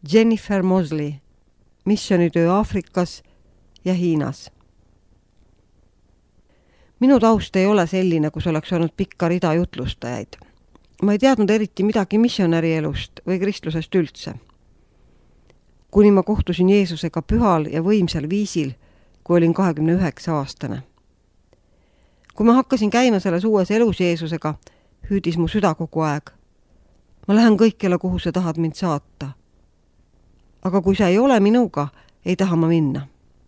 Jennifer Mosley, missioonitöö Aafrikas ja Hiinas. Minu taust ei ole selline, kus oleks olnud pikka rida jutlustajaid. Ma ei teadnud eriti midagi missionäri elust või kristlusest üldse. Kuni ma kohtusin Jeesusega pühal ja võimsal viisil, kui olin 29-aastane. Kui ma hakkasin käima selles uues elus Jeesusega, hüüdis mu süda kogu aeg. Ma lähen kõikjale, kuhu sa tahad mind saata. Aga kui sa ei ole minuga, ei taha ma minna.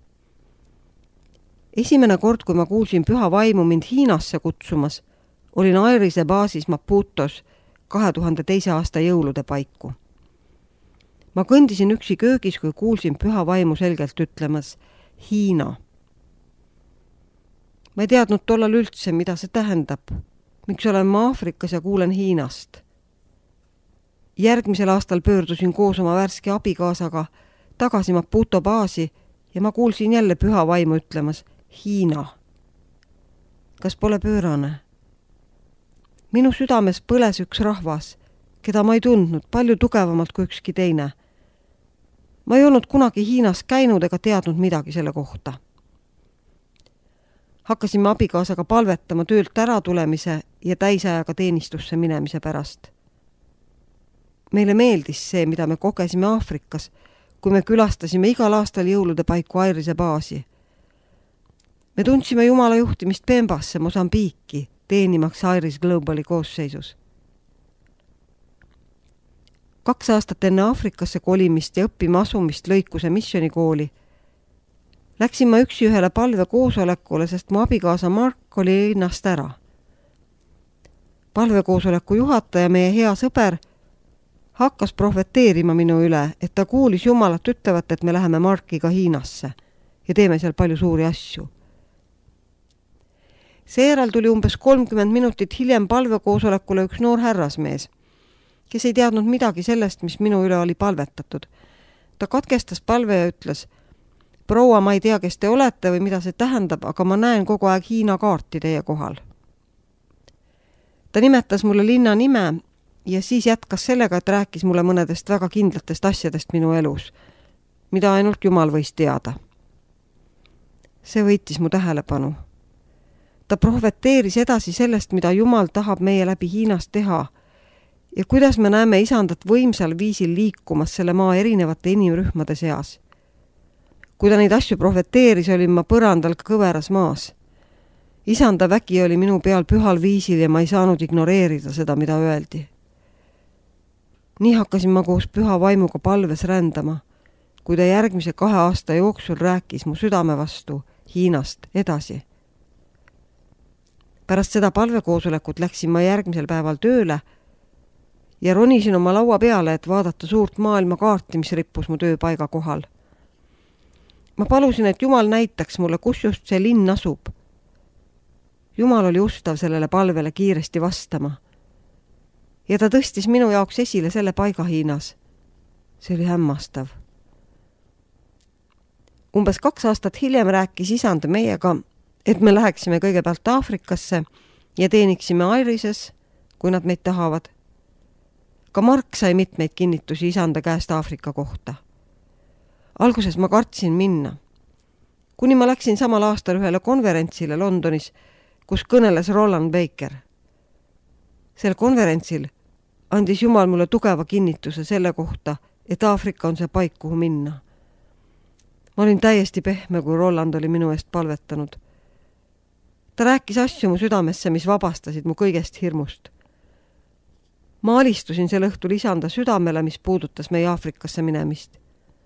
Esimene kord, kui ma kuulsin püha vaimu mind Hiinasse kutsumas, olin Airise baasis Maputos 2002. aasta jõulude paiku. Ma kõndisin üksi köögis, kui kuulsin püha vaimu selgelt ütlemas Hiina. Ma ei teadnud tollal üldse, mida see tähendab, miks olen ma Aafrikas ja kuulen Hiinast. Järgmisel aastal pöördusin koos oma värske abikaasaga tagasi Maputo baasi ja ma kuulsin jälle püha vaimu ütlemas Hiina. Kas pole pöörane? Minu südames põles üks rahvas, keda ma ei tundnud palju tugevamalt kui ükski teine. Ma ei olnud kunagi Hiinas käinud ega teadnud midagi selle kohta. Hakkasime abikaasaga palvetama töölt ära tulemise ja täisajaga teenistusse minemise pärast. Meile meeldis see, mida me kogesime Aafrikas, kui me külastasime igal aastal jõulude paiku Airise baasi. Me tundsime Jumala juhtimist Pembasse, Mosambiiki, teenimaks Airis Globali koosseisus. 2 aastat enne Aafrikasse kolimist ja õppima asumist Lõikuse missionikooli läksin ma üksi ühele palvekoosolekule, sest mu abikaasa Mark oli linnast ära. Palvekoosoleku juhataja, meie hea sõber, hakkas profeteerima minu üle, et ta kuulis Jumalat ütlevat, et me läheme Markiga Hiinasse ja teeme seal palju suuri asju. Seejärel tuli umbes 30 minutit hiljem palvekoosolekule üks noor härrasmees, kes ei teadnud midagi sellest, mis minu üle oli palvetatud. Ta katkestas palve ja ütles, proua, ma ei tea, kes te olete või mida see tähendab, aga ma näen kogu aeg Hiina kaarti teie kohal. Ta nimetas mulle linna nime ja siis jätkas sellega, et rääkis mulle mõnedest väga kindlatest asjadest minu elus, mida ainult Jumal võis teada. See võitis mu tähelepanu. Ta profeteeris edasi sellest, mida Jumal tahab meie läbi Hiinast teha ja kuidas me näeme isandat võimsal viisil liikumas selle maa erinevate inimrühmade seas. Kui ta neid asju profeteeris, olin ma põrandal kõveras maas. Isanda vägi oli minu peal pühal viisil ja ma ei saanud ignoreerida seda, mida öeldi. Nii hakkasin ma koos püha vaimuga palves rändama, kui ta järgmise 2 aasta jooksul rääkis mu südame vastu Hiinast edasi. Pärast seda palvekoosolekut läksin ma järgmisel päeval tööle ja ronisin oma laua peale, et vaadata suurt maailmakaarti, mis rippus mu tööpaiga kohal. Ma palusin, et Jumal näitaks mulle, kus just see linn asub. Jumal oli ustav sellele palvele kiiresti vastama. Ja ta tõstis minu jaoks esile selle paiga Hiinas. See oli hämmastav. Umbes 2 aastat hiljem rääkis isand meiega, et me läheksime kõigepealt Aafrikasse ja teeniksime Airises, kui nad meid tahavad. Ka Mark sai mitmeid kinnitusi isanda käest Aafrika kohta. Alguses ma kartsin minna. Kuni ma läksin samal aastal ühele konverentsile Londonis, kus kõneles Roland Baker. Sel konverentsil andis Jumal mulle tugeva kinnituse selle kohta, et Aafrika on see paik, kuhu minna. Ma olin täiesti pehme, kui Roland oli minu eest palvetanud. Ta rääkis asju mu südamesse, mis vabastasid mu kõigest hirmust. Ma alistusin sel õhtul isanda südamele, mis puudutas meie Aafrikasse minemist.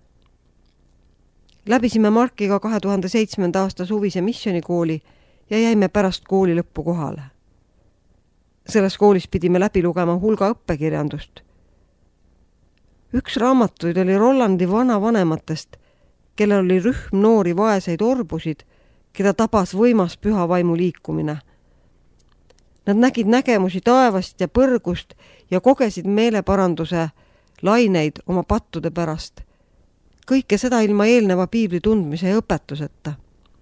Läbisime Markiga 2007. aasta suvise missionikooli ja jäime pärast kooli lõppu kohale. Selles koolis pidime läbi lugema hulga õppekirjandust. Üks raamatuid oli Rolandi vanavanematest, kellel oli rühm noori vaeseid orbusid, keda tabas võimas püha vaimu liikumine. Nad nägid nägemusi taevast ja põrgust ja kogesid meeleparanduse laineid oma pattude pärast. Kõike seda ilma eelneva piibli tundmise ja õpetuseta.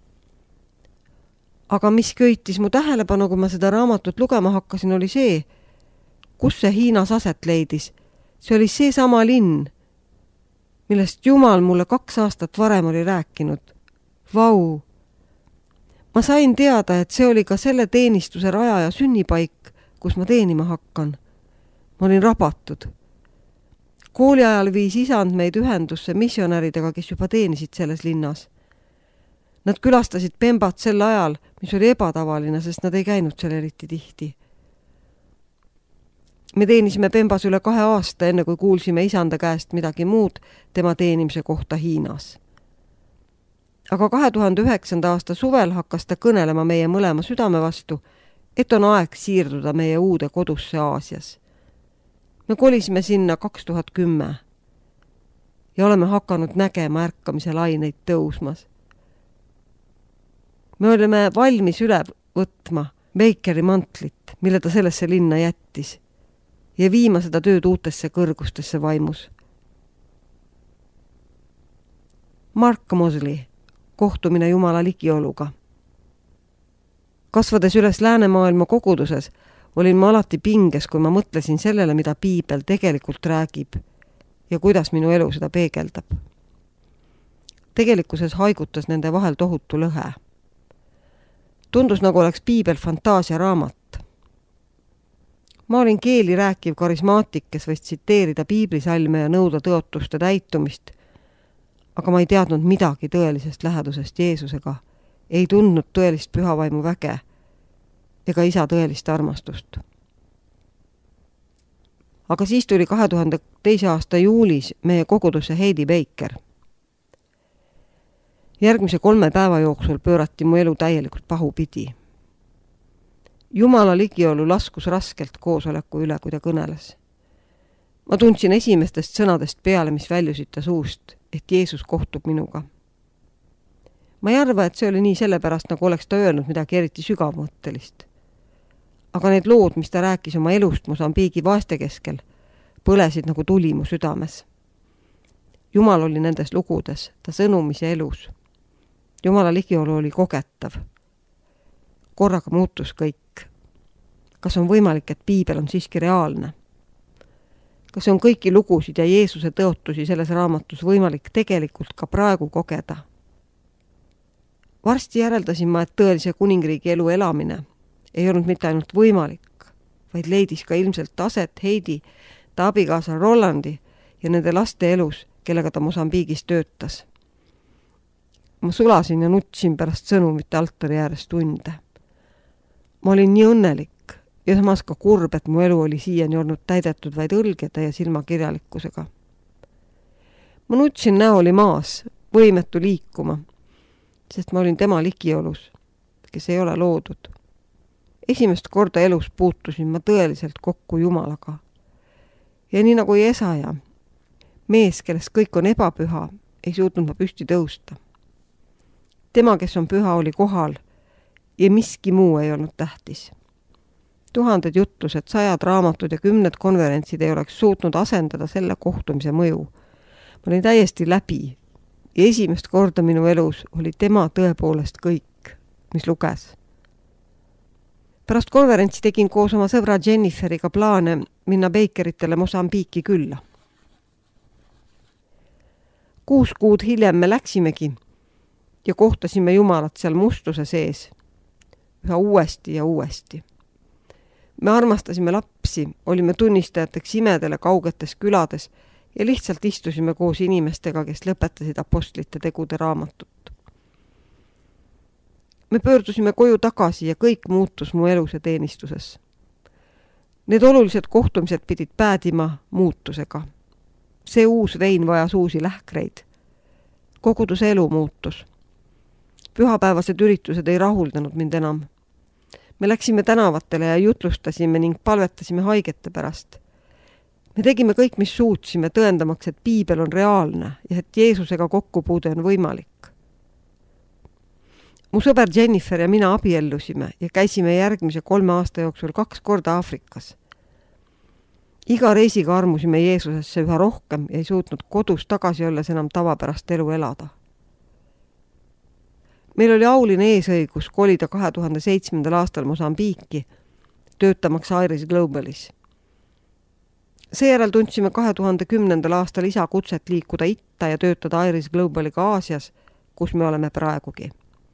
Aga mis köitis mu tähelepanu, kui ma seda raamatut lugema hakkasin, oli see, kus see Hiinas aset leidis. See oli see sama linn, millest Jumal mulle 2 aastat varem oli rääkinud. Vau! Ma sain teada, et see oli ka selle teenistuse raja ja sünnipaik, kus ma teenima hakkan. Ma olin rabatud. Kooli ajal viis isand meid ühendusse missionäridega, kes juba teenisid selles linnas. Nad külastasid Pembat sel ajal, mis oli ebatavaline, sest nad ei käinud seal eriti tihti. Me teenisime Pembas üle 2 aasta, enne kui kuulsime isanda käest midagi muud tema teenimise kohta Hiinas. Aga 2009. aasta suvel hakkas ta kõnelema meie mõlema südame vastu, et on aeg siirduda meie uude kodusse Aasias. Me kolisime sinna 2010 ja oleme hakanud nägema ärkamise laineid tõusmas. Me olime valmis üle võtma Bakeri mantlit, mille ta sellesse linna jättis, ja viima seda tööd uutesse kõrgustesse vaimus. Mark Mosley, kohtumine Jumala ligioluga. Kasvades üles läänemaailma koguduses, olin ma alati pinges, kui ma mõtlesin sellele, mida Piibel tegelikult räägib ja kuidas minu elu seda peegeldab. Tegelikkuses haigutas nende vahel tohutu lõhe. Tundus, nagu oleks Piibel fantaasiaraamat. Ma olin keeli rääkiv karismaatik, kes võis tsiteerida piiblisalme ja nõuda tõotuste täitumist, aga ma ei teadnud midagi tõelisest lähedusest Jeesusega, ei tundnud tõelist pühavaimu väge ega isa tõelist armastust. Aga siis tuli 2002. aasta juulis meie kogudusse Heidi Baker. Järgmise 3 päeva jooksul pöörati mu elu täielikult pahupidi. Jumala ligiolu laskus raskelt koosoleku üle, kui ta kõneles. Ma tundsin esimestest sõnadest peale, mis väljusid ta suust, et Jeesus kohtub minuga. Ma ei arva, et see oli nii sellepärast, nagu oleks ta öelnud midagi eriti sügavmõttelist. Aga need lood, mis ta rääkis oma elust Mosambiigi vaeste keskel, põlesid nagu tuli mu südames. Jumal oli nendes lugudes, ta sõnumis ja elus. Jumala ligiolu oli kogetav. Korraga muutus kõik. Kas on võimalik, et Piibel on siiski reaalne? Kas on kõiki lugusid ja Jeesuse tõotusi selles raamatus võimalik tegelikult ka praegu kogeda? Varsti järeldasin ma, et tõelise kuningriigi elu elamine ei olnud mitte ainult võimalik, vaid leidis ka ilmselt aset Heidi, ta abikaasa Rollandi ja nende laste elus, kellega ta Mosambiigis töötas. Ma sulasin ja nutsin pärast sõnumite altari ääres tunde. Ma olin nii õnnelik ja samas ka kurb, et mu elu oli siiani olnud täidetud vaid õlgede ja silmakirjalikkusega. Ma nutsin näoli maas, võimetu liikuma, sest ma olin tema ligiolus, kes ei ole loodud. Esimest korda elus puutusin ma tõeliselt kokku Jumalaga. Ja nii nagu Jesaja, mees, kellest kõik on ebapüha, ei suutnud ma püsti tõusta. Tema, kes on püha, oli kohal ja miski muu ei olnud tähtis. 1000 jutlused, 100 raamatud ja 10 konverentsid ei oleks suutnud asendada selle kohtumise mõju. Ma olin täiesti läbi ja esimest korda minu elus oli tema tõepoolest kõik, mis luges. Pärast konverentsi tegin koos oma sõbra Jenniferiga plaane minna Bakeritele Mosambiiki külla. 6 kuud hiljem me läksimegi ja kohtasime Jumalat seal mustuse sees, üha uuesti ja uuesti. Me armastasime lapsi, olime tunnistajateks imedele kaugetes külades ja lihtsalt istusime koos inimestega, kes lõpetasid apostlite tegude raamatut. Me pöördusime koju tagasi ja kõik muutus mu elus ja teenistuses. Need olulised kohtumised pidid päädima muutusega. See uus vein vajas uusi lähkreid. Koguduse elu muutus. Pühapäevased üritused ei rahuldanud mind enam. Me läksime tänavatele ja jutlustasime ning palvetasime haigete pärast. Me tegime kõik, mis suutsime, tõendamaks, et Piibel on reaalne ja et Jeesusega kokkupuude on võimalik. Mu sõber Jennifer ja mina abiellusime ja käisime järgmise 3 aasta jooksul 2 korda Aafrikas. Iga reisiga armusime Jeesusesse üha rohkem ja ei suutnud kodus tagasi olles enam tavapärast elu elada. Meil oli auline eesõigus kolida 2007. aastal Mosambiiki, töötamaks Iris Globalis. Seejärel tundsime 2010. aastal isa kutset liikuda itta ja töötada Iris Globaliga Aasias, kus me oleme praegugi.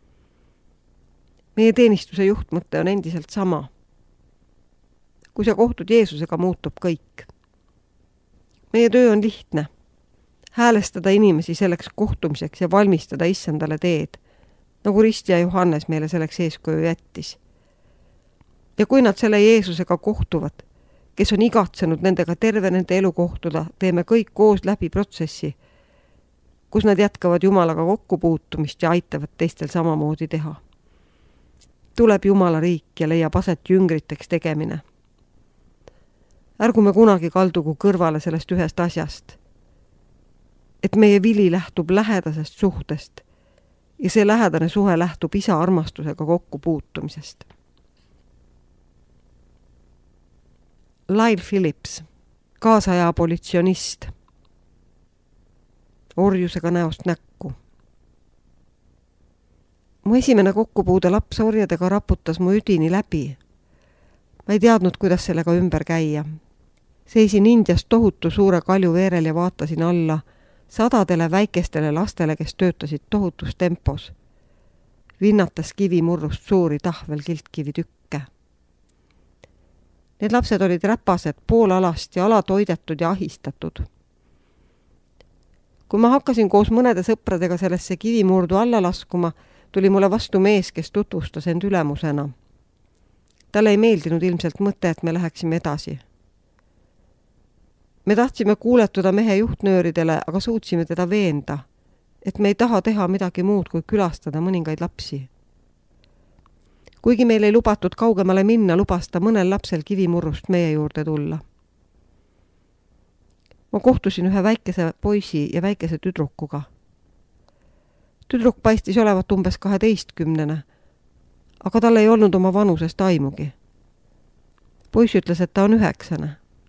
Meie teenistuse juhtmõte on endiselt sama. Kui sa kohtud Jeesusega, muutub kõik. Meie töö on lihtne. Häälestada inimesi selleks kohtumiseks ja valmistada issandale teed, nagu Rist ja Johannes meile selleks eeskuju jättis. Ja kui nad selle Jeesusega kohtuvad, kes on igatsenud nendega terve nende elu kohtuda, teeme kõik koos läbi protsessi, kus nad jätkavad Jumalaga kokkupuutumist ja aitavad teistel samamoodi teha. Tuleb Jumala riik ja leiab aset jüngriteks tegemine. Ärgume kunagi kaldugu kõrvale sellest ühest asjast, et meie vili lähtub lähedasest suhtest ja see lähedane suhe lähtub isa armastusega kokkupuutumisest. Lyle Phillips, kaasaja abolitsionist, orjusega näost näkku. Mu esimene kokkupuude laps orjadega raputas mu üdini läbi. Ma ei teadnud, kuidas sellega ümber käia. Seisin Indias tohutu suure kalju veerel ja vaatasin alla sadadele väikestele lastele, kes töötasid tohutus tempos, vinnatas kivimurrust suuri tahvelkiltkivi-tükke. Need lapsed olid räpased, poolalast ja alatoidetud ja ahistatud. Kui ma hakkasin koos mõnede sõpradega sellesse kivimurdu alla laskuma, tuli mulle vastu mees, kes tutvustas end ülemusena. Talle ei meeldinud ilmselt mõte, et me läheksime edasi. Me tahtsime kuuletuda mehe juhtnööridele, aga suutsime teda veenda, et me ei taha teha midagi muud, kui külastada mõningaid lapsi. Kuigi meil ei lubatud kaugemale minna, lubas ta mõnel lapsel kivimurrust meie juurde tulla. Ma kohtusin ühe väikese poisi ja väikese tüdrukuga. Tüdruk paistis olevat umbes 12, aga tal ei olnud oma vanusest aimugi. Poiss ütles, et ta on 9.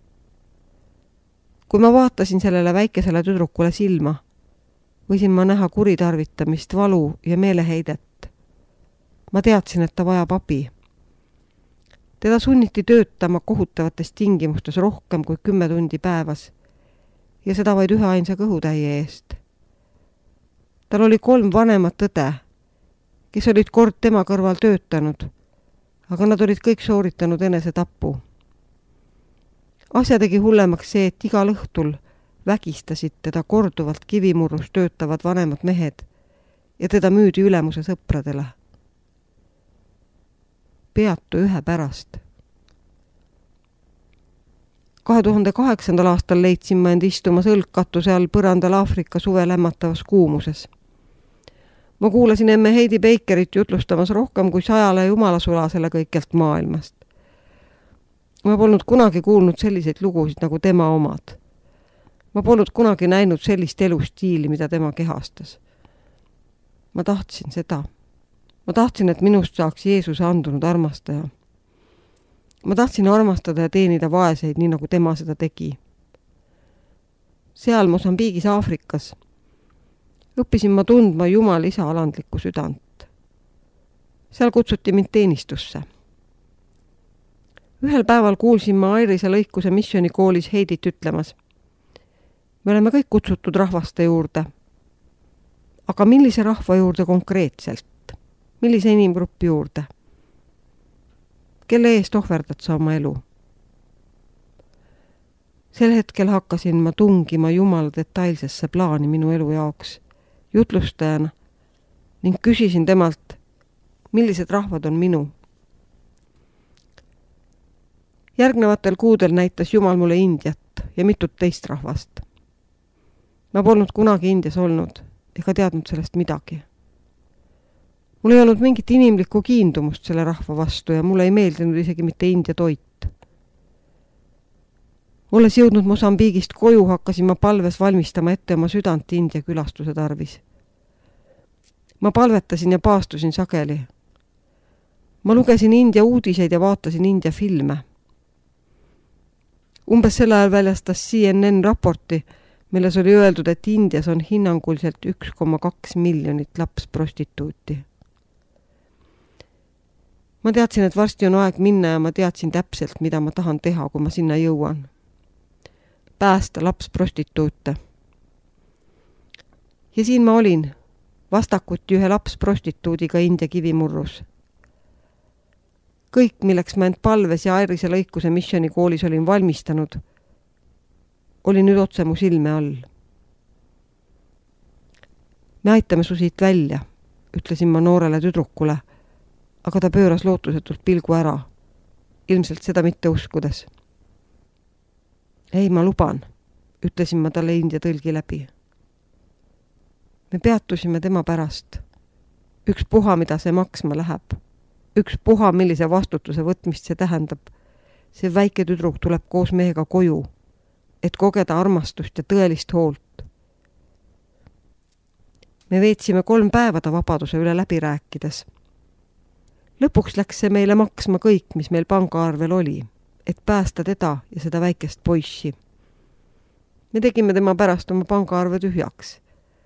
Kui ma vaatasin sellele väikesele tüdrukule silma, võisin ma näha kuritarvitamist, valu ja meeleheidet. Ma teadsin, et ta vajab abi. Teda sunniti töötama kohutavates tingimustes rohkem kui 10 tundi päevas ja seda vaid ühe ainsa kõhutäie eest. Tal oli 3 vanemat õde, kes olid kord tema kõrval töötanud, aga nad olid kõik sooritanud enesetapu. Asja tegi hullemaks see, et igal õhtul vägistasid teda korduvalt kivimurrus töötavad vanemad mehed ja teda müüdi ülemuse sõpradele. Peatu ühe pärast. 2008. aastal leidsin ma end istumas õlgkatuse all põrandal Aafrika suve lämmatavas kuumuses. Ma kuulasin emme Heidi Bakerit jutlustamas rohkem kui 100 jumalasulasele kõikjalt maailmast. Ma polnud kunagi kuulnud selliseid lugusid nagu tema omad. Ma polnud kunagi näinud sellist elustiili, mida tema kehastas. Ma tahtsin seda. Ma tahtsin, et minust saaks Jeesuse andunud armastaja. Ma tahtsin armastada ja teenida vaeseid, nii nagu tema seda tegi. Seal Mosambiigis Aafrikas õppisin ma tundma Jumala isa alandlikku südant. Seal kutsuti mind teenistusse. Ühel päeval kuulsin ma Airise lõikuse missionikoolis Heidit ütlemas: me oleme kõik kutsutud rahvaste juurde. Aga millise rahva juurde konkreetselt? Millise inimgruppi juurde? Kelle eest ohverdad sa oma elu? Sel hetkel hakkasin ma tungima Jumala detailsesse plaani minu elu jaoks jutlustajana ning küsisin temalt, millised rahvad on minu. Järgnevatel kuudel näitas Jumal mulle Indiat ja mitut teist rahvast. Ma polnud kunagi Indias olnud ega teadnud sellest midagi. Mul ei olnud mingit inimlikku kiindumust selle rahva vastu ja mulle ei meeldinud isegi mitte India toit. Olles jõudnud Mosambiigist koju, hakkasin ma palves valmistama ette oma südant India külastuse tarvis. Ma palvetasin ja paastusin sageli. Ma lugesin India uudiseid ja vaatasin India filme. Umbes sel ajal väljastas CNN raporti, milles oli öeldud, et Indias on hinnanguliselt 1,2 miljonit lapsprostituuti. Ma teadsin, et varsti on aeg minna ja ma teadsin täpselt, mida ma tahan teha, kui ma sinna jõuan. päästa lapsprostituute. Ja siin ma olin, vastakuti ühe lapsprostituudiga India kivimurrus. Kõik, milleks ma end Palves ja Airise lõikuse missionikoolis olin valmistanud, oli nüüd otse mu silme all. Me aitame su siit välja, ütlesin ma noorele tüdrukule, aga ta pööras lootusetult pilgu ära, ilmselt seda mitte uskudes. Ei, ma luban, ütlesin ma talle India tõlgi läbi. Me peatusime tema pärast. Ükspuha, mida see maksma läheb. Ükspuha, millise vastutuse võtmist see tähendab. See väike tüdruk tuleb koos mehega koju, et kogeda armastust ja tõelist hoolt. Me veetsime 3 päeva ta vabaduse üle läbi rääkides. Lõpuks läks see meile maksma kõik, mis meil pangaarvel oli, et päästa teda ja seda väikest poissi. Me tegime tema pärast oma pangaarve tühjaks.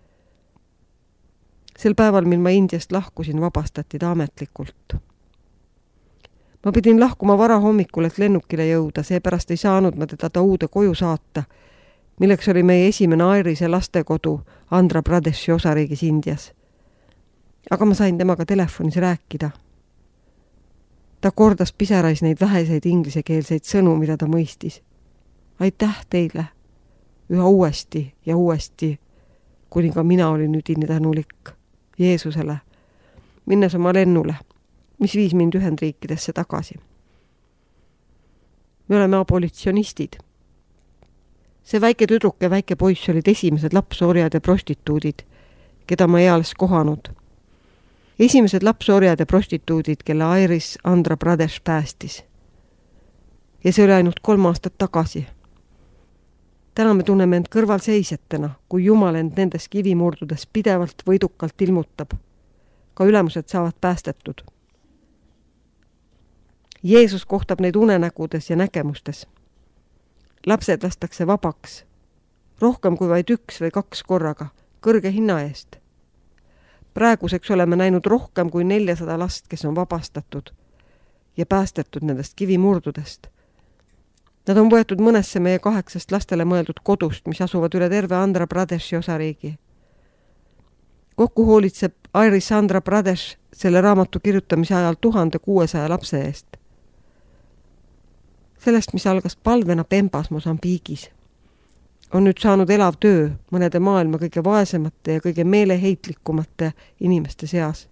Sel päeval, mil ma Indiast lahkusin, vabastati ta ametlikult. Ma pidin lahkuma varahommikul, et lennukile jõuda, seepärast ei saanud ma teda ta uude koju saata, milleks oli meie esimene Airise lastekodu Andhra Pradeshi osariigis Indias. Aga ma sain temaga telefonis rääkida. Ta kordas piserais neid väheseid inglisekeelseid sõnu, mida ta mõistis. Aitäh teile, üha uuesti ja uuesti, kuni ka mina olin nüüd tänulik Jeesusele, minnes oma lennule, mis viis mind Ühendriikidesse tagasi. Me oleme abolitsionistid. See väike tüdruk ja väike poiss olid esimesed lapsorjad ja prostituudid, keda ma eales kohanud. Esimesed lapsorjad ja prostituudid, kelle Airis Andhra Pradesh päästis. Ja see oli ainult 3 aastat tagasi. Täna me tunneme end kõrvalseisjatena, kui Jumal end nendes kivimurdudes pidevalt võidukalt ilmutab. Ka ülemused saavad päästetud. Jeesus kohtab neid unenägudes ja nägemustes. Lapsed lastakse vabaks, rohkem kui vaid 1 või 2 korraga, kõrge hinna eest. Praeguseks oleme näinud rohkem kui 400 last, kes on vabastatud ja päästetud nendest kivimurdudest. Nad on võetud mõnesse meie 8 lastele mõeldud kodust, mis asuvad üle terve Andhra Pradeshi osariigi. Kokku hoolitseb Airis Andhra Pradesh selle raamatu kirjutamise ajal 1600 lapse eest. Sellest, mis algas palvena Pembas Mosambiigis, on nüüd saanud elav töö mõnede maailma kõige vaesemate ja kõige meeleheitlikumate inimeste seas.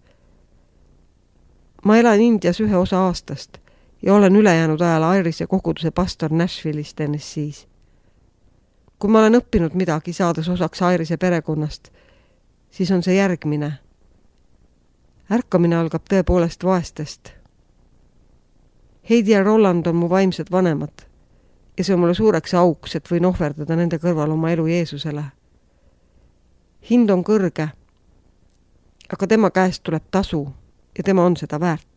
Ma elan Indias 1 osa aastast ja olen ülejäänud ajal Airise koguduse pastor Nashville'is, Tennessee's. Kui ma olen õppinud midagi, saades osaks Airise perekonnast, siis on see järgmine. Ärkamine algab tõepoolest vaestest. Heidi ja Roland on mu vaimsed vanemad ja see on mulle suureks auks, et võin ohverdada nende kõrval oma elu Jeesusele. Hind on kõrge, aga tema käest tuleb tasu ja tema on seda väärt.